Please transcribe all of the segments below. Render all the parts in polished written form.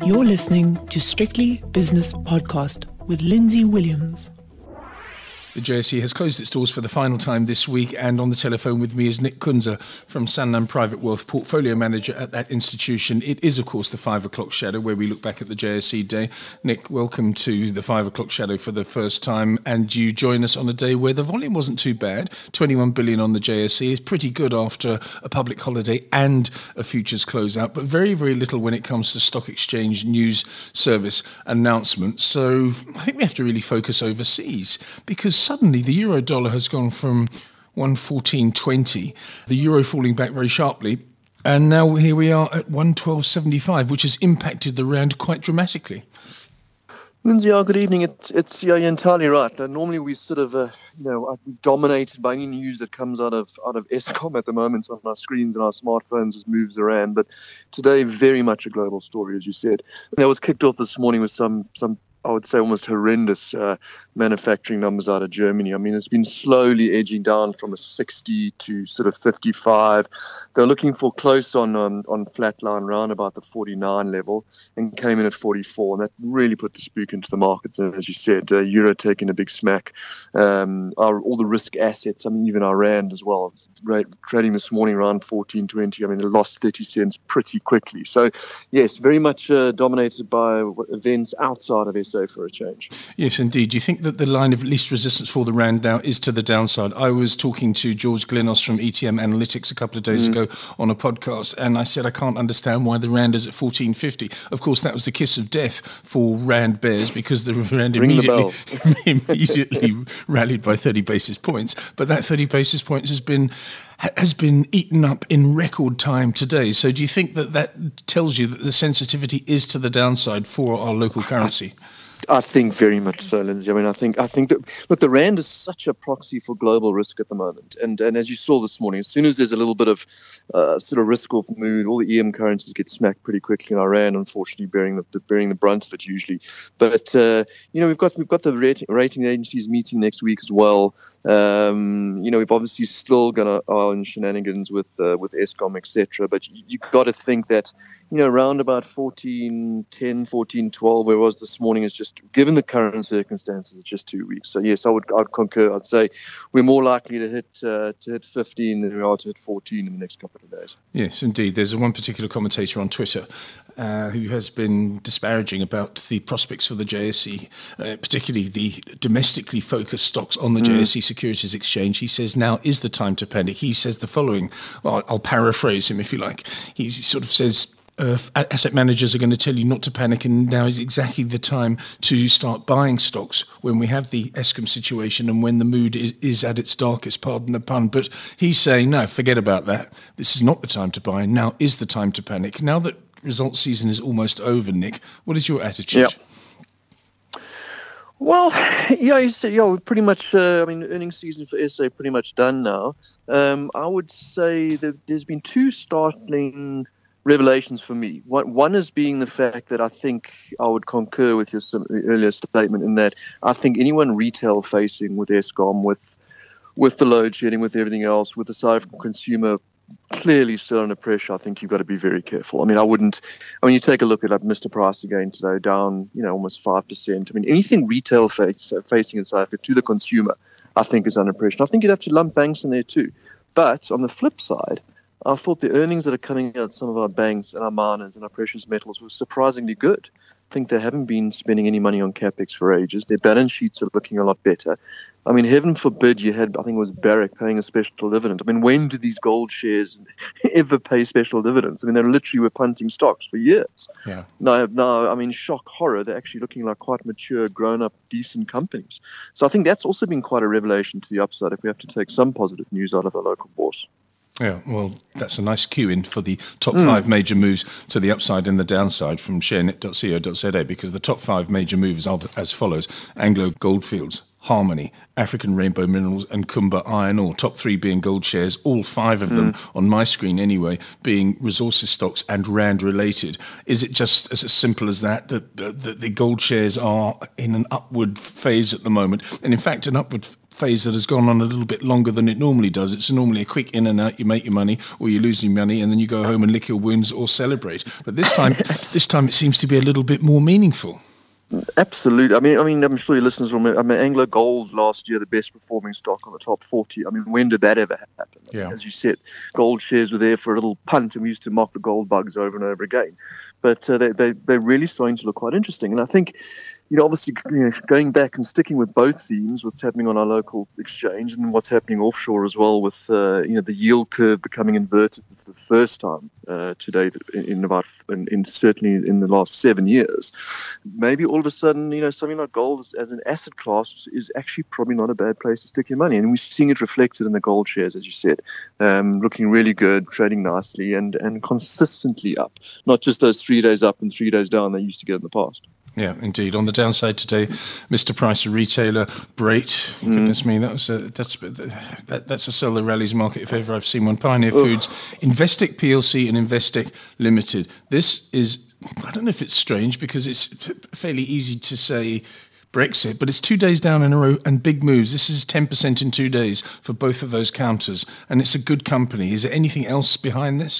You're listening to Strictly Business Podcast with Lindsay Williams. The JSE has closed its doors for the final time this week, and on the telephone with me is Nick Kunze from Sanlam Private Wealth, Portfolio Manager at that institution. It is, of course, the 5 o'clock shadow where we look back at the JSE day. Nick, welcome to the 5 o'clock shadow for the first time, and you join us on a day where the volume wasn't too bad. 21 billion on the JSE is pretty good after a public holiday and a futures closeout, but very, very little when it comes to stock exchange news service announcements. So I think we have to really focus overseas, because suddenly the euro dollar has gone from 114.20, the euro falling back very sharply, and now here we are at 112.75, which has impacted the rand quite dramatically. Lindsay, good evening. You're entirely right. Normally we sort of, are dominated by any news that comes out of Eskom at the moment on our screens and our smartphones as moves the rand. But today, very much a global story, as you said. And that was kicked off this morning with some I would say almost horrendous manufacturing numbers out of Germany. I mean, it's been slowly edging down from a 60 to sort of 55. They're looking for close on flatline around about the 49 level and came in at 44. And that really put the spook into the markets. And as you said, euro taking a big smack. All the risk assets, I mean, even our rand as well, trading this morning around 14.20. I mean, it lost 30 cents pretty quickly. So, yes, very much dominated by events outside of SA for a change. Yes, indeed. Do you think that the line of least resistance for the rand now is to the downside? I was talking to George Glenos from ETM Analytics a couple of days ago on a podcast, and I said I can't understand why the rand is at 14.50. Of course, that was the kiss of death for rand bears, because the rand immediately rallied by 30 basis points. But that 30 basis points has been eaten up in record time today. So do you think that tells you that the sensitivity is to the downside for our local currency? I think very much so, Lindsay. I mean, I think that, look, the rand is such a proxy for global risk at the moment. And as you saw this morning, as soon as there's a little bit of sort of risk-off mood, all the EM currencies get smacked pretty quickly, and our rand, unfortunately, bearing the brunt of it usually. But we've got the rating agencies meeting next week as well. We've obviously still got our own shenanigans with Eskom, etc. But you got to think that, around about 14.10, 14.12, where it was this morning, is just, given the current circumstances, it's just 2 weeks. So yes, I'd concur. I'd say we're more likely to hit 15 than we are to hit 14 in the next couple of days. Yes, indeed. There's one particular commentator on Twitter who has been disparaging about the prospects for the JSE, particularly the domestically focused stocks on the JSE Securities Exchange. He says now is the time to panic. He says the following, well, I'll paraphrase him if you like. He sort of says, asset managers are going to tell you not to panic, and now is exactly the time to start buying stocks when we have the Eskom situation and when the mood is at its darkest, pardon the pun. But he's saying, no, forget about that. This is not the time to buy. Now is the time to panic. Now that results season is almost over, Nick, what is your attitude? Yep. Well, you said, pretty much, earnings season for SA pretty much done now. I would say that there's been two startling revelations for me. One is being the fact that I think I would concur with your earlier statement in that I think anyone retail facing with Eskom, with the load shedding, with everything else, with the side from consumer clearly still under pressure, I think you've got to be very careful. I mean, you take a look at Mr. Price again today, down, almost 5%. I mean, anything retail facing in South Africa to the consumer, I think is under pressure. I think you'd have to lump banks in there too. But on the flip side, I thought the earnings that are coming out of some of our banks and our miners and our precious metals were surprisingly good. I think they haven't been spending any money on capex for ages. Their balance sheets are looking a lot better. I mean, heaven forbid you had, I think it was Barrick paying a special dividend. I mean, when do these gold shares ever pay special dividends? I mean, they literally were punting stocks for years. Yeah. Now, I mean, shock, horror, they're actually looking like quite mature, grown-up, decent companies. So I think that's also been quite a revelation to the upside if we have to take some positive news out of our local bourse. Yeah, well, that's a nice cue in for the top 5 major moves to the upside and the downside from sharenet.co.za, because the top 5 major moves are as follows: Anglo Goldfields, Harmony, African Rainbow Minerals, and Kumba Iron Ore. Top 3 being gold shares, all 5 of them on my screen anyway, being resources stocks and rand related. Is it just as simple as that the gold shares are in an upward phase at the moment, and in fact an upward phase that has gone on a little bit longer than it normally does. It's normally a quick in and out. You make your money, or you lose your money, and then you go home and lick your wounds or celebrate. But this time it seems to be a little bit more meaningful. Absolutely. I mean, I'm sure your listeners will remember. Anglo Gold last year, the best performing stock on the top 40. I mean, when did that ever happen? Yeah. As you said, gold shares were there for a little punt, and we used to mock the gold bugs over and over again. But they're really starting to look quite interesting. And I think, obviously, going back and sticking with both themes, what's happening on our local exchange and what's happening offshore as well, with the yield curve becoming inverted for the first time today certainly in the last 7 years. Maybe all of a sudden, something like gold as an asset class is actually probably not a bad place to stick your money. And we're seeing it reflected in the gold shares, as you said, looking really good, trading nicely, and consistently up. Not just those 3 days up and 3 days down they used to get in the past. Yeah, indeed. On the downside today, Mr. Price, a retailer, Brait. Goodness me, that's a sell the rallies market if ever I've seen one. Pioneer Foods, Investec PLC and Investec Limited. This is, I don't know if it's strange because it's fairly easy to say Brexit, but it's 2 days down in a row and big moves. This is 10% in 2 days for both of those counters, and it's a good company. Is there anything else behind this?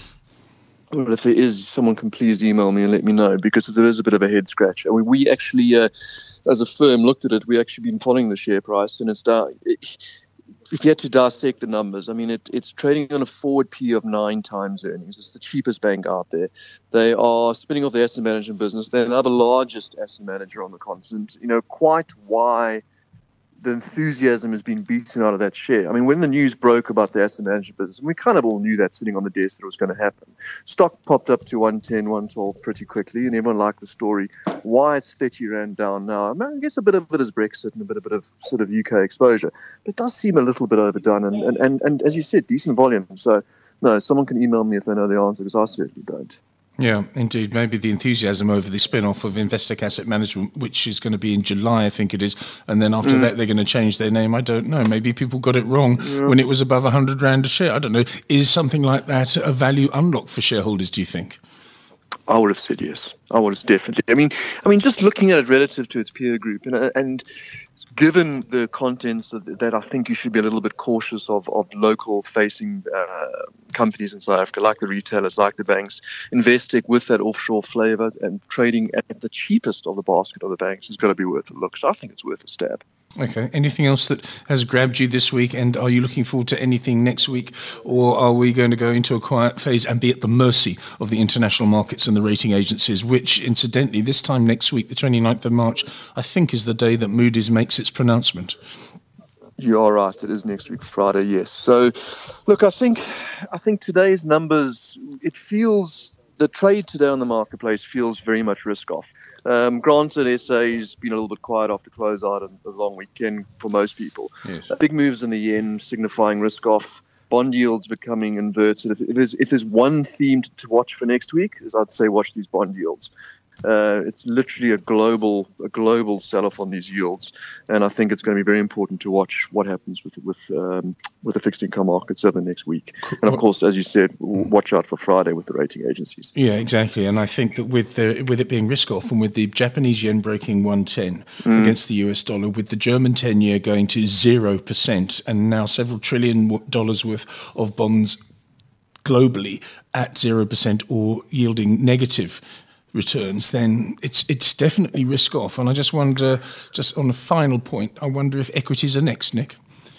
Well, if there is, someone can please email me and let me know, because there is a bit of a head scratch. I mean, we actually, as a firm, looked at it. We actually been following the share price, and it's down. If you had to dissect the numbers, I mean, it's trading on a forward P of 9 times earnings. It's the cheapest bank out there. They are spinning off the asset management business. They're now the largest asset manager on the continent. Quite why the enthusiasm has been beaten out of that share. I mean, when the news broke about the asset management business, and we kind of all knew that sitting on the desk that it was going to happen, stock popped up to 110, 112 pretty quickly, and everyone liked the story. Why it's 30 Rand down now? I mean, I guess a bit of it is Brexit and a bit of sort of UK exposure. But it does seem a little bit overdone, and as you said, decent volume. So, no, someone can email me if they know the answer, because I certainly don't. Yeah, indeed. Maybe the enthusiasm over the spin-off of Investec Asset Management, which is going to be in July, I think it is, and then after that they're going to change their name. I don't know. Maybe people got it wrong when it was above 100 Rand a share. I don't know. Is something like that a value unlock for shareholders, do you think? I would have said yes. I would have definitely. I mean, just looking at it relative to its peer group, and given the contents that I think you should be a little bit cautious of local-facing companies in South Africa, like the retailers, like the banks. Investec, with that offshore flavour and trading at the cheapest of the basket of the banks, has got to be worth a look. So I think it's worth a stab. Okay. Anything else that has grabbed you this week, and are you looking forward to anything next week, or are we going to go into a quiet phase and be at the mercy of the international markets and the rating agencies, which, incidentally, this time next week, the 29th of March, I think is the day that Moody's makes its pronouncement? You are right. It is next week, Friday, yes. So, look, I think today's numbers, it feels, the trade today on the marketplace feels very much risk-off. Granted, SA's been a little bit quiet after close-out of the long weekend for most people. Yes. Big moves in the yen signifying risk-off. Bond yields becoming inverted. If there's one theme to watch for next week, is I'd say watch these bond yields. It's literally a global sell-off on these yields, and I think it's going to be very important to watch what happens with the fixed income markets over the next week. And of course, as you said, watch out for Friday with the rating agencies. Yeah, exactly. And I think that with it being risk-off, and with the Japanese yen breaking 110 against the US dollar, with the German 10-year going to 0%, and now several $1 trillion worth of bonds globally at 0% or yielding negative returns, then it's definitely risk off. And I just wonder, just on a final point, I wonder if equities are next, Nick.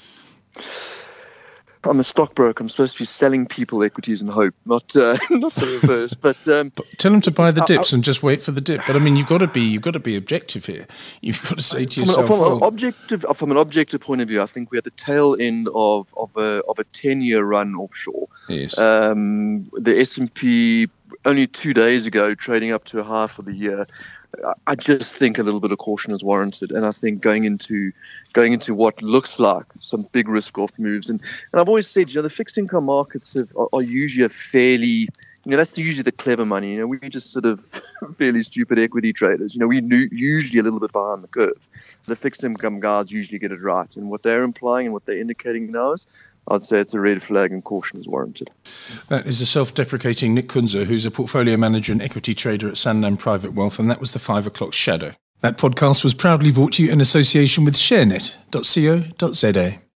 I'm a stockbroker. I'm supposed to be selling people equities and hope, not the reverse. But tell them to buy the dips and just wait for the dip. But I mean, you've got to be objective here. You've got to say to yourself, from an objective point of view, I think we're at the tail end of a 10-year run offshore. Yes. The S&P only 2 days ago trading up to a half of the year. I just think a little bit of caution is warranted, and I think going into what looks like some big risk-off moves, and I've always said, the fixed income markets are usually a fairly, that's usually the clever money. We're just sort of fairly stupid equity traders. We're usually a little bit behind the curve. The fixed income guys usually get it right, and what they're implying and what they're indicating now is, I'd say it's a red flag and caution is warranted. That is a self-deprecating Nick Kunze, who's a portfolio manager and equity trader at Sanlam Private Wealth, and that was the 5 o'clock shadow. That podcast was proudly brought to you in association with ShareNet.co.za.